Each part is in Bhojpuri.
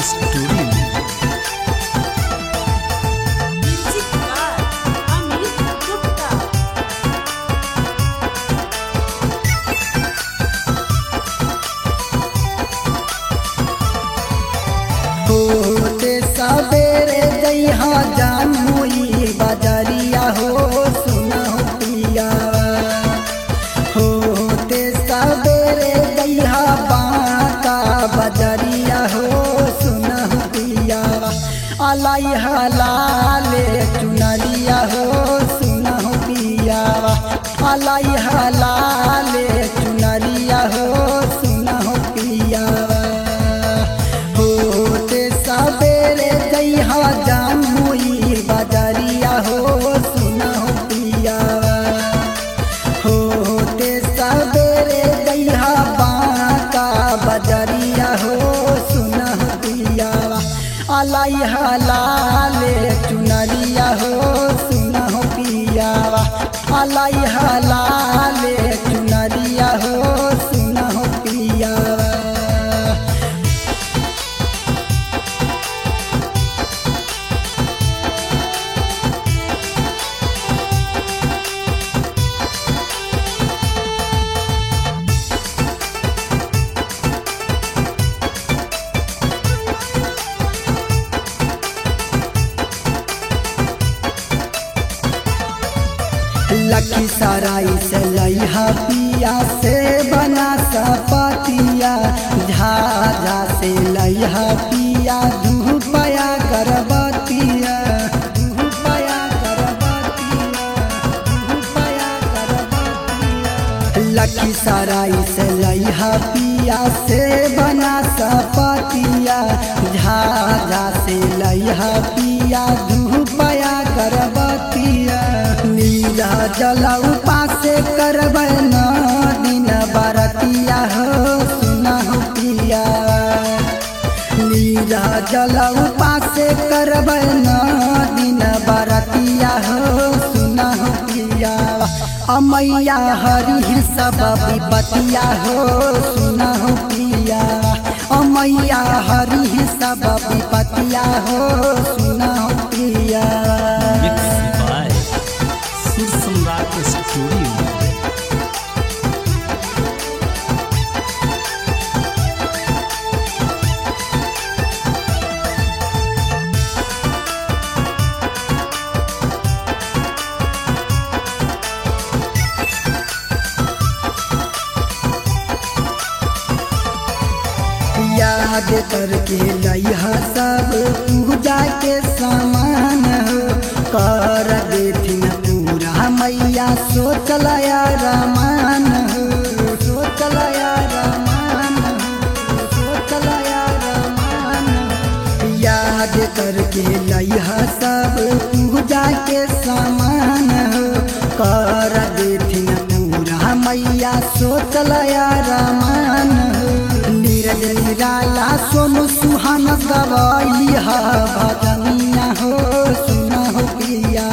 स्टूडियो। होते सबेरे जइहा जामुई बजरिया हो सुनहो पिया। होते सबेरे जइहा बांका बजरिया हो सुनहो पिया। अलाई हलाले चुनरिया हो सुनहो पिया। अलाई हलाले चुनरिया हो सुनहो पिया। सबेरे जइहा जामुई बजरिया हो सुनहो पिया। होते सबेरे जइहा बांका बजरिया हो सुनहो पिया। अलाई हलाले चुनरिया हो सुनहो पिया। अलाई हलाले चुनरिया हो सुनहो पिया। लखीसराय से लइहा पिया से बना सपतिया। झाझा से लइहा पिया धूपया गर्भवतिया। धूपया गर्भवतिया, धूपया गर्भवतिया। लखीसराय से लइहा पिया से बना सपतिया। झाझा से लइहा पिया धूपया गर्भवतिया। नीला जल उपास करब न दिन बरतिया हो सुनहो पिया। नीला जल उपास करब न दिन बरतिया हो सुनहो पिया। अमैया हरि सब विपतिया हो सुनहो पिया। अमैया हरि सब विपतिया हो सुनहो पिया। स्टूडियो। याद करके लइहा सब पूजा के सामान हो। कर देथिन पूरा मैया सोचलया रमान हो। सोचलया रमान हो, सोचलया रमान हो। याद करके लइहा सब पूजा के सामान हो। कर देथिन पूरा मैया सोचलया रमान हो। नीरज निराला सोनू सुहान गवैहा भजनिया हो सुनहो पिया।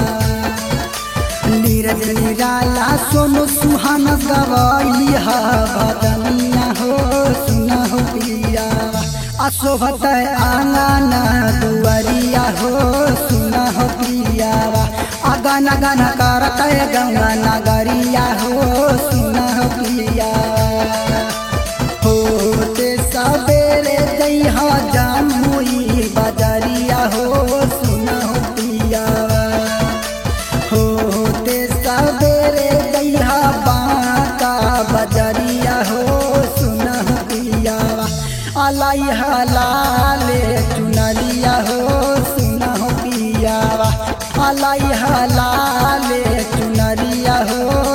नीरज निराला सोनू सुहान गवैहा भजनिया हो सुनहो पिया। अशोभत आंगन दुआरिया हो सुनहो पिया। अगन गन करत गंगा नगरिया हो सुनहो पिया। होते सबेरे जइहा जामुई बजरिया हो सुनहो पिया। होते सबेरे जइहा बांका बजरिया हो सुनहो पिया। अलाई हलाले चुनरिया हो सुनहो पिया। अलाई हलाले चुनरिया हो